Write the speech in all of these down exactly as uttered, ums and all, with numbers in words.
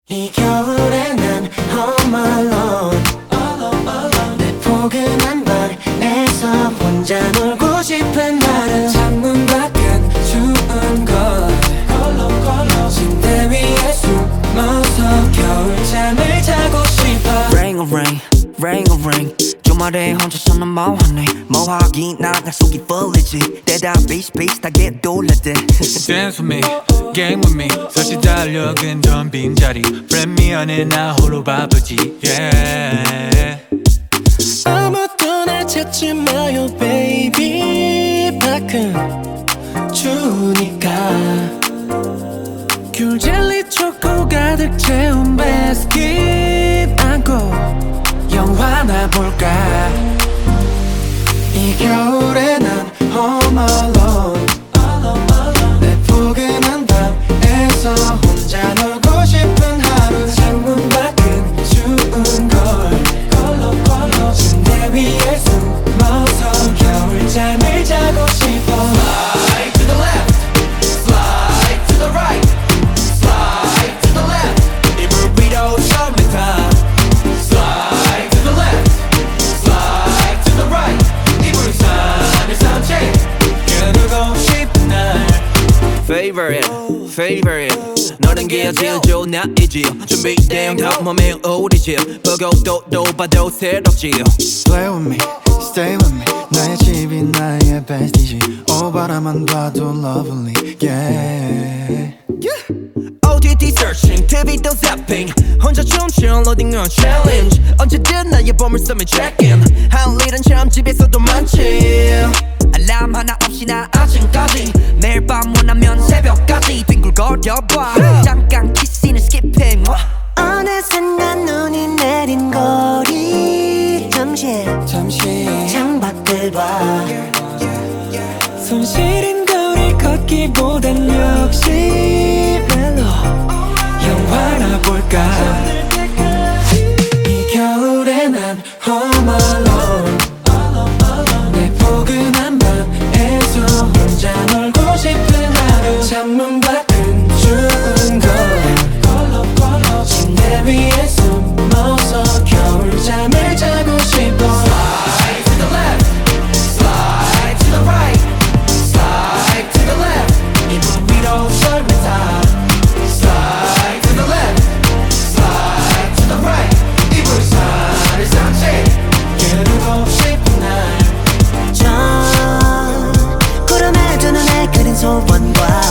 이 겨울에 난 home alone, 내 포근한 방에서 혼자 놀고 싶은 날은 창문 밖은 추운 걸 침대 위에 숨어서 겨울잠을 자고 싶어. Rain or rain, rain or rain 주말에 혼자서는 뭐하네 뭐하기 난 약속이 풀리지 대답이 비슷하게 돌려대 Dance with me, game with me 사실 달력은 좀 빈자리 Friend 안에 나 홀로 바쁘지 yeah. 아무도 날 찾지 마요 baby 밖은 추우니까 귤 젤리 초코 가득 채운 바스킷 안고 영화나 볼까. 이 겨울에 난 home alone, 내 포근한 방에서 혼자 놀고 싶은 하루. 창문 밖은 추운 걸 침대 위에 숨어서 겨울잠을 자고 싶어. Slide to the left, slide to the right, slide to the left. 이불 위로 처음부터 Slide to the left, slide to the right. 이불 산을 산책 겨누고 싶은 날. Favorite, favorite 너는 게 제일 좋은 날이지 준비된 덕몸에 오리지 보고 또 또 봐도 새롭지 Play with me, stay with me 나의 집이 나의 베스티지 오바라만 봐도 lovely yeah. 오티티 searching, 티비도 zapping 혼자 춤추는 loading on challenge 언제든 나의 보물섬에 check-in 할 일은 참 집에서도 많지 알람 하나 없이 나 아침까지 매일 밤 원하면 새벽까지 뒹굴거려봐 잠깐 키스는 skipping 어느샌가 눈이 내린 거리 잠시 잠시 창밖을 봐 손 시린 거리 걷기보단 역시 멜로 영화나 볼까. 이 겨울에 난 home alone, 내 포근한 방에서 혼자 놀고 싶은 하루. 창문 밖은 추운 걸 침대 위에 숨어서 겨울잠을 자고 싶어. Slide to the left, slide to the right, slide to the left. 이불 위로 설면타 Slide to the left, slide to the right. 이불 산을 산책 겨누고 싶은 날. 저 구름에 두 눈에 그린 소원과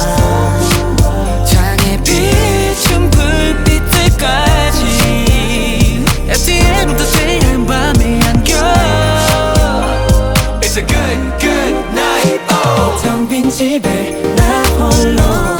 장에 비춘 불빛들까지 에프티엠도 새한 밤에 안겨. It's a good, good night. Oh. 텅 빈 집에 나 홀로